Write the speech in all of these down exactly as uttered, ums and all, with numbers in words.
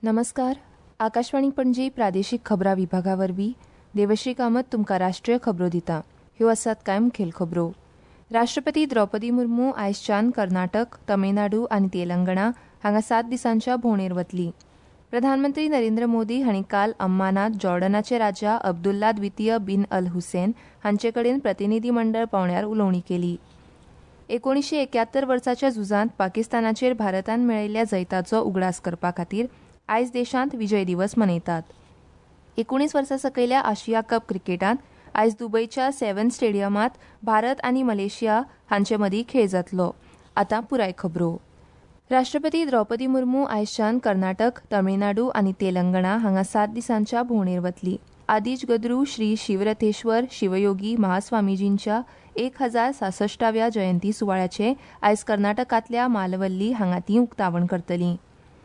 नमस्कार. आकाशवाणी पणजी प्रादेशीक खबरां विभागा वरवीं देवश्री कामत तुमकां राष्ट्रीय खबरो दिता. ह्यो आसात कांय मुखेल खबरो. राष्ट्रपती द्रौपदी मुर्मू आयजच्यान कर्नाटक, तमिळनाडू आनी तेलंगणा हांगा सात दिसांच्या भोंवडेर वतली. प्रधानमंत्री नरेंद्र मोदी हांणी काल अम्मानात जॉर्डनाचे राजा अब्दुल्ला द्वितीय बिन अल हुसैन हांचे कडेन प्रतिनिधी मंडळ पावण्यार उलोवणी केली. एकोणीशे एक्यात्तर वर्साच्या झुजांत पाकिस्तानाचेर भारतान मेळयल्ल्या जैताचो उगडास करपा खातीर आयज देशांत विजय दिवस मनयतात. एकुणीस वर्सां सकयल्या आशिया कप क्रिकेटांत आयज दुबयच्या सेव्हन स्टेडियमांत भारत आनी मलेशिया हांचे मदीं खेळ जातलो. आतां पुराय खबरो. राष्ट्रपती द्रौपदी मुर्मू आयजच्यान कर्नाटक, तमिळनाडू आनी तेलंगणा हांगा सात दिसांच्या भोंवडेर वतली. आदिजगद्रू श्री शिवरथेश्वर शिवयोगी महास्वामीजींच्या एक हजार सासष्टाव्या जयंती सुवाळ्याचे आयज कर्नाटकांतल्या मालवल्ली हांगा ती उक्तावण करतली.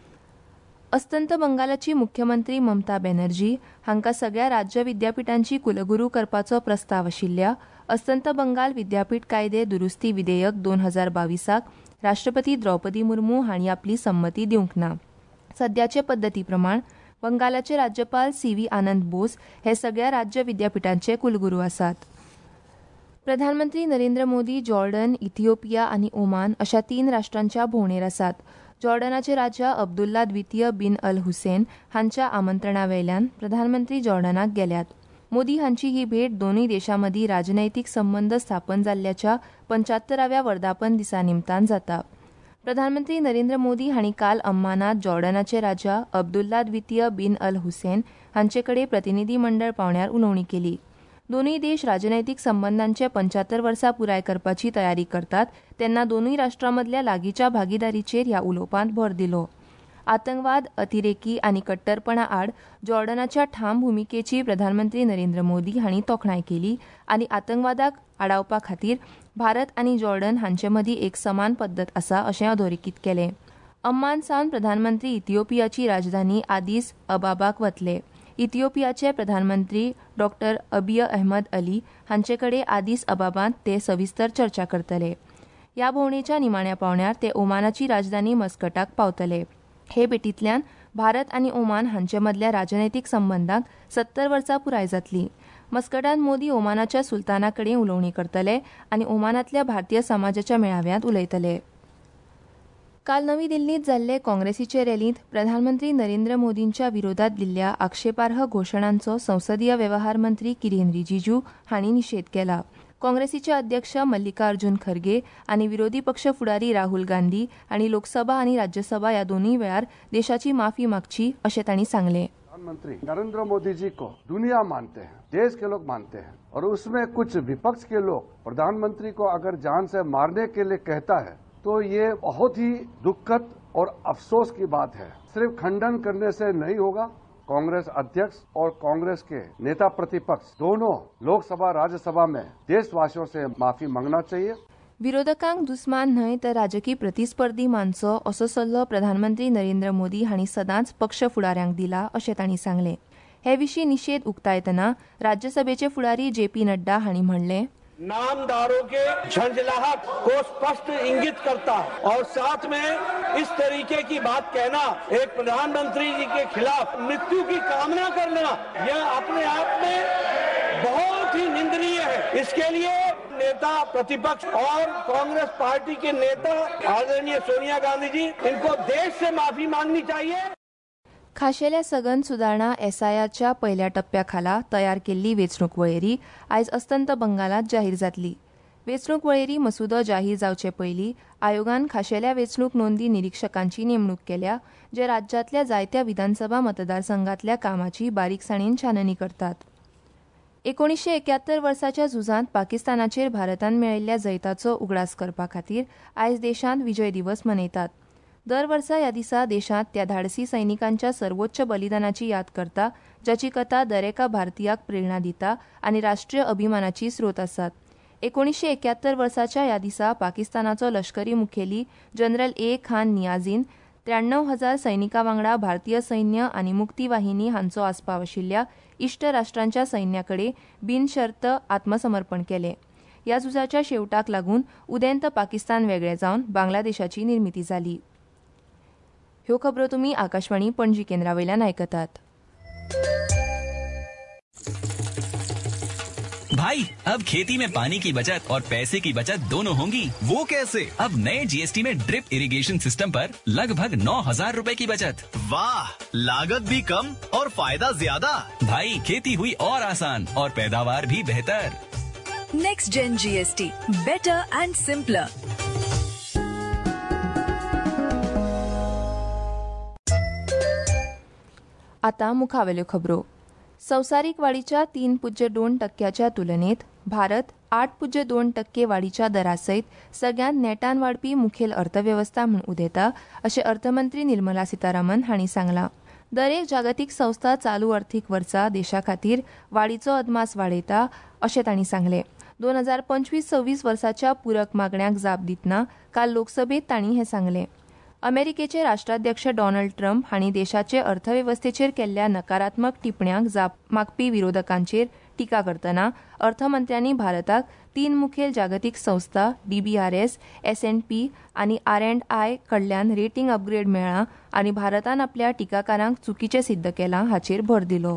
अस्तंत बंगालाची मुख्यमंत्री ममता बॅनर्जी हांकां सगळ्या राज्य विद्यापिठांची कुलगुरू करपाचो प्रस्ताव आशिल्ल्या अस्तंत बंगाल विद्यापीठ कायदे दुरुस्ती विधेयक दोन हजार बावीसाक राष्ट्रपती द्रौपदी मुर्मू हांणी आपली संमती दिवंक ना. सद्याचे पद्दती प्रमाण बंगालाचे राज्यपाल सी व्ही आनंद बोस हे सगळ्या राज्य विद्यापिठांचे कुलगुरू आसात. प्रधानमंत्री नरेंद्र मोदी जॉर्डन, इथिओपिया आनी ओमान अशा तीन राष्ट्रांच्या भोंवडेर आसात. जॉर्डनाचे राजा अब्दुल्ला द्वितीय बिन अल हुसैन हांच्या आमंत्रणावेल्यान प्रधानमंत्री जॉर्डनाक गेल्यात. मोदी हांची ही भेट दोनूय देशांमदीं राजनैतीक संबंद स्थापन जाल्ल्याच्या पंच्यात्तराव्या वर्धापन दिसा निमतान जाता. प्रधानमंत्री नरेंद्र मोदी हांणी काल अम्मानात जॉर्डनाचे राजा अब्दुल्ला द्वितीय बिन अल हुसैन हांचे कडेन प्रतिनिधी मंडळ पावण्यार उलोवणी केली. दोनूय देश राजनैतीक संबंदांचे पंच्यात्तर वर्सां पुराय करपाची तयारी करतात तेन्ना दोनूय राष्ट्रांमदल्या लागींच्या भागीदारीचेर ह्या उलोवपांत भर दिलो. आतंकवाद, अतिरेकी आनी कट्टरपणा आड जॉर्डनाच्या ठाम भुमिकेची प्रधानमंत्री नरेंद्र मोदी हांणी तोखणाय केली आनी आतंकवादाक आडावपा खातीर भारत आनी जॉर्डन हांचे मदीं एक समान पद्दत आसा अशें अधोरेखीत केलें. अम्मान सावन प्रधानमंत्री इथिओपियाची राजधानी आदीस अबाबाक वतले. इथिओपियाचे प्रधानमंत्री डॉक्टर अबिय अहमद अली हांचे कडेन आदीस अबाबांत ते सविस्तर चर्चा करतले. ह्या भोंवडेच्या निमाण्या पावण्यार ते ओमानाची राजधानी मस्कटाक पावतले. हे भेटींतल्यान भारत आनी ओमान हांचे मदल्या राजनैतीक संबंदांक सत्तर वर्सां पुराय जातलीं. मस्कटांत मोदी ओमानाच्या सुलताना कडेन उलोवणी करतले आनी ओमानांतल्या भारतीय समाजाच्या मेळाव्यांत उलयतले. काल नवी दिल्लींत जाल्ले काँग्रेसीचे रॅलींत प्रधानमंत्री नरेंद्र मोदींच्या विरोधात दिल्ल्या आक्षेपार्ह घोशणांचो संसदीय वेवहार मंत्री किरेन रिजिजू हांणी निशेध केला. काँग्रेसीचे अध्यक्ष मल्लिकार्जुन खरगे आनी विरोधी पक्ष फुडारी राहुल गांधी हांणी लोकसभा आनी राज्यसभा ह्या दोनूय वेळार देशाची माफी मागची अशें तांणी सांगलें. प्रधानमंत्री नरेंद्र मोदी जी को दुनिया मानते हैं, देश के लोग मानते हैं और उसमें कुछ विपक्ष के लोग प्रधानमंत्री को अगर जान से मारने के लिए कहता है तो ये बहुत ही दुखद और अफसोस की बात है. सिर्फ खंडन करने से नहीं होगा. कांग्रेस अध्यक्ष और कांग्रेस के नेता प्रतिपक्ष दोनों लोकसभा राज्यसभा में देशवासियों से माफी मांगना चाहिए. विरोधकांक दुस्मान न्हय तर राजकी प्रतिस्पर्धी मानचो असो सल्लो प्रधानमंत्री नरेंद्र मोदी हांणी सदांच पक्ष फुडाऱ्यांक दिला अशें तांणी सांगलें. हे विशीं निशेध उक्तायतना राज्यसभेचे फुडारी जे पी नड्डा हांणी म्हणलें, नामदारों के झंझलाहट को स्पष्ट इंगित करता है और साथ में इस तरीके की बात कहना, एक प्रधानमंत्री जी के खिलाफ मृत्यु की कामना करना, यह अपने आप में बहुत ही निंदनीय है. इसके लिए नेता प्रतिपक्ष और कांग्रेस पार्टी के नेता आदरणीय सोनिया गांधी जी, इनको देश से माफी मांगनी चाहिए. खाशेल्या सघन सुदारणा एसआयआरच्या पयल्या टप्प्या खाला तयार केल्ली वेंचणूक वळेरी आयज अस्तंत बंगालात जाहीर जातली. वेंचणूक वळेरी मसुदो जाहीर जावचे पयलीं आयोगान खाशेल्या वेंचणूक नोंदी निरीक्षकांची नेमणूक केल्या, जे राज्यांतल्या जायत्या विधानसभा मतदारसंघांतल्या कामाची बारीकसाणीन छाननी करतात. एकोणीशे एक्यात्तर वर्साच्या झुजांत पाकिस्तानाचेर भारतान मेळयल्ल्या जैताचो उगडास करपा खातीर आयज देशांत विजय दिवस मनयतात. दर वर्सा ह्या दिसा देशांत त्या धाडसी सैनिकांच्या सर्वोच्च बलिदानाची याद करता, जाची कथा दरेका भारतीयाक प्रेरणा दिता आनी राष्ट्रीय अभिमानाची स्रोत आसात. एकोणीशे एक्यात्तर वर्साच्या ह्या दिसा पाकिस्तानाचो लष्करी मुखेली जनरल ए खान नियाझीन त्र्याण्णव हजार सैनिकां वांगडा भारतीय सैन्य आनी मुक्ती वाहिनी हांचो आस्पाव आशिल्ल्या इश्ट राष्ट्रांच्या सैन्याकडे बिनशर्त आत्मसमर्पण केलें. ह्या झुजाच्या शेवटाक लागून उदेंत पाकिस्तान वेगळें जावन बांगलादेशाची निर्मिती जाली. ह्यो खबरो तुम्ही आकाशवाणी पणजी केंद्रावयल्यान आयकतात. भाई, अब खेती में पानी की बचत और पैसे की बचत दोनों होंगी. वो कैसे? अब नए जीएसटी में ड्रिप इरिगेशन सिस्टम पर लगभग नौ हजार रूपए की बचत. वाह, लागत भी कम और फायदा ज्यादा. भाई, खेती हुई और आसान और पैदावार भी बेहतर. Next gen GST, better and simpler. आता मुखावेल्यो खबरो. संवसारीक वाढीच्या तीन पुज्य दोन टक्क्याच्या तुलनेत भारत आठ पुज्य दोन टक्के वाढीच्या दरासयत सगळ्यांत नेटान वाडपी मुखेल अर्थव्यवस्था म्हूण उदेता अशें अर्थमंत्री निर्मला सीतारामन हांणी सांगलां. दरेक जागतीक संस्था चालू अर्थीक वर्सा देशा खातीर वाडीचो अदमास वाडयता अशें तांणी सांगलें. दोन हजार पंचवीस सव्वीस वर्साच्या पूरक मागण्यांक जाप दितना काल लोकसभेत तांणी हें सांगलें. अमेरिकेचे राष्ट्राध्यक्ष डोनाल्ड ट्रम्प हांणी देशाचे अर्थवेवस्थेचेर केल्ल्या नकारात्मक टिपण्यांक जाप मागपी विरोधकांचेर टिका करतना अर्थमंत्र्यांनी भारताक तीन मुखेल जागतीक संस्था डीबीआरएस, एस अँड पी आनी आर अँड आय कडल्यान रेटींग अपग्रेड मेळ्ळा आनी भारतान आपल्या टिकाकारांक चुकीचें सिद्ध केलां हाचेर भर दिलो.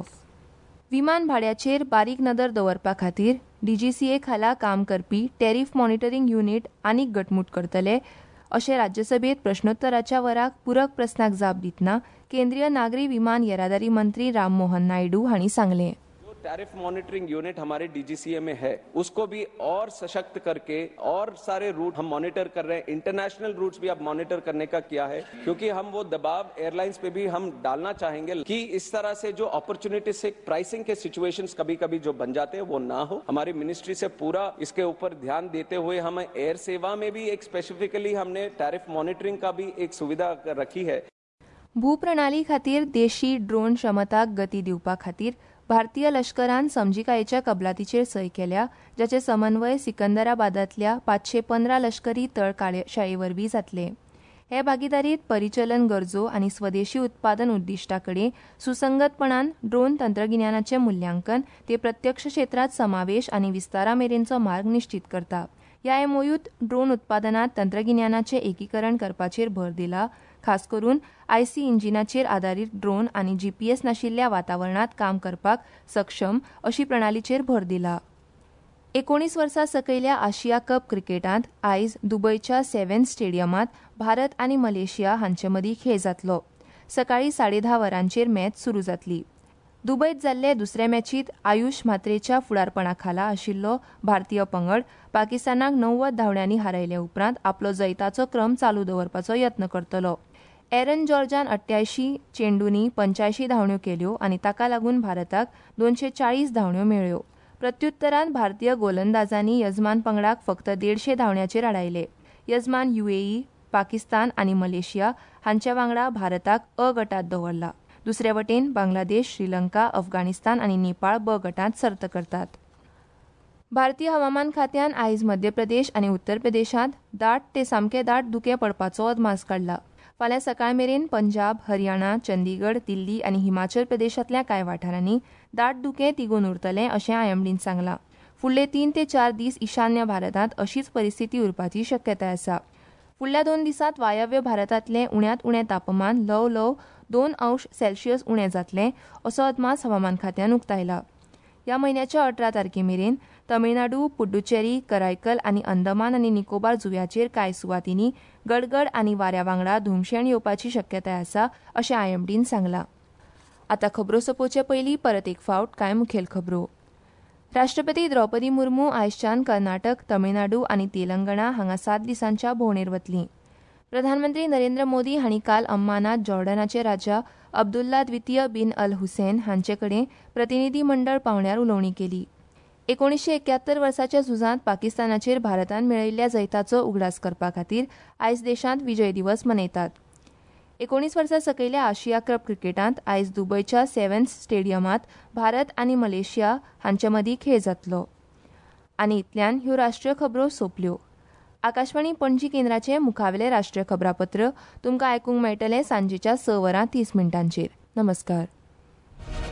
विमान भाड्याचेर बारीक नदर दवरपा खातीर डीजीसीए खाला काम करपी टॅरिफ मॉनिटरींग युनिट आनीक घटमूट करतले अशें राज्यसभेत प्रश्नोत्तराच्या वराक पूरक प्रस्नाक जाप दितना केंद्रीय नागरी विमान येरादारी मंत्री राम मोहन नायडू हांणी सांगलें. टैरिफ मॉनिटरिंग यूनिट हमारे डीजीसीए में है, उसको भी और सशक्त करके और सारे रूट हम मॉनिटर कर रहे हैं. इंटरनेशनल रूट्स भी अब मॉनिटर करने का किया है, क्योंकि हम वो दबाव एयरलाइंस पे भी हम डालना चाहेंगे कि इस तरह से जो अपॉर्चुनिटी से प्राइसिंग के सिचुएशंस कभी कभी जो बन जाते हैं वो ना हो. हमारी मिनिस्ट्री से पूरा इसके ऊपर ध्यान देते हुए हम एयर सेवा में भी एक स्पेसिफिकली हमने टैरिफ मॉनिटरिंग का भी एक सुविधा रखी है. भूप्रणाली खातीर देशी ड्रोन क्षमताक गती दिवपा खातीर भारतीय लष्करान समजिकायेच्या कबलातीचेर सय केल्या, जाचे समन्वय सिकंदराबादांतल्या पाचशे पंदरा लष्करी तळ कार्यशाळे वरवीं जातले. हे भागीदारीत परिचलन गरजो आनी स्वदेशी उत्पादन उद्दिश्टा कडेन सुसंगतपणान ड्रोन तंत्रगिन्यानाचें मुल्यांकन ते प्रत्यक्ष क्षेत्रांत समावेश आनी विस्तारा मेरेनचो मार्ग निश्चित करता. ह्या एमओयूत ड्रोन उत्पादनात तंत्रगिन्यानाचें एकीकरण करपाचेर भर दिला. खास करून आयसी इंजिनाचेर आदारीत ड्रोन आनी जीपीएस नाशिल्ल्या वातावरणात काम करपाक सक्षम अशी प्रणालीचेर भर दिला. एकोणीस वर्सां सकयल्या आशिया कप क्रिकेटांत आयज दुबयच्या सेव्हन स्टेडियमांत भारत आनी मलेशिया हांचे मदीं खेळ जातलो. सकाळीं साडे धा वरांचेर मॅच सुरू जातली. दुबयत जाल्ले दुसरे मॅचीत आयुष म्हात्रेच्या फुडारपणा खाला आशिल्लो भारतीय पंगड पाकिस्तानाक णव्वद धांवड्यांनी हारयले उपरांत आपलो जैताचो क्रम चालू दवरपाचो यत्न करतलो. एरन जॉर्जान अठ्ठ्यायशीं चेंडूंनी पंच्याऐंशी धांवड्यो केल्यो आनी ताका लागून भारताक दोनशे चाळीस धांवड्यो मेळ्ळ्यो. प्रत्युत्तरांत भारतीय गोलंदाजांनी यजमान पंगडाक फक्त देडशे धांवड्याचेर आडायले. यजमान युएई, पाकिस्तान आनी मलेशिया हांचे वांगडा भारताक अ गटांत दवरला. दुसरे वटेन बांगलादेश, श्रीलंका, अफगाणिस्तान आनी नेपाळ ब गटांत सर्त करतात. भारतीय हवामान खात्यान आयज मध्य प्रदेश आनी उत्तर प्रदेशांत दाट ते सामके दाट धुके पडपाचो अदमास काडला. फाल्यां सकाळ मेरेन पंजाब, हरियाणा, चंदीगड, दिल्ली आनी हिमाचल प्रदेशांतल्या कांय वाठारांनी दाट धुकें तिगून उरतलें अशें आयएमडीन सांगलां. फुडले तीन ते चार दीस ईशान्य भारतांत अशीच परिस्थिती उरपाची शक्यताय आसा. फुडल्या दोन दिसांत वायव्य भारतांतलें उण्यांत उणें तापमान ल्हव ल्हव दोन अंश सेल्सियस उणें जातलें असो अदमास हवामान खात्यान उक्तायला. ह्या म्हयन्याच्या अठरा तारखे मेरेन तमिळनाडू, पुड्डुचेरी, करायकल आनी अंदमान आनी निकोबार जुंव्याचेर कांय सुवातींनी गडगड आनी वाऱ्या वांगडा धुमशेण येवपाची शक्यताय आसा अशें आयएमडीन सांगलां. आतां खबरो सोंपोवचे पयलीं परत एक फावट कांय मुखेल खबरो. राष्ट्रपती द्रौपदी मुर्मू आयजच्यान कर्नाटक, तमिळनाडू आनी तेलंगणा हांगा सात दिसांच्या भोंवडेर वतलीं. प्रधानमंत्री नरेंद्र मोदी हांणी काल अम्मानात जॉर्डनाचे राजा अब्दुल्ला द्वितीय बिन अल हुसैन हांचे कडेन प्रतिनिधी मंडळ पावण्यार उलोवणी केली. एकोणीसशे एक्यात्तर वर्साच्या झुजांत पाकिस्तानाचेर भारतान मेळयिल्ल्या जैताचो उगडास करपा खातीर आयज देशांत विजय दिवस मनयतात. एकोणीस वर्सां सकयल्या आशिया कप क्रिकेटांत आयज दुबयच्या सेव्हन स्टेडियमांत भारत आनी मलेशिया हांचे मदीं खेळ जातलो. आनी इतल्यान ह्यो राष्ट्रीय खबरो सोंपल्यो. आकाशवाणी पणजी केंद्राचे मुखावेले राष्ट्रीय खबरापत्र तुमकां आयकूंक मेळटलें सांजेच्या स वरां तीस मिनटांचेर. नमस्कार.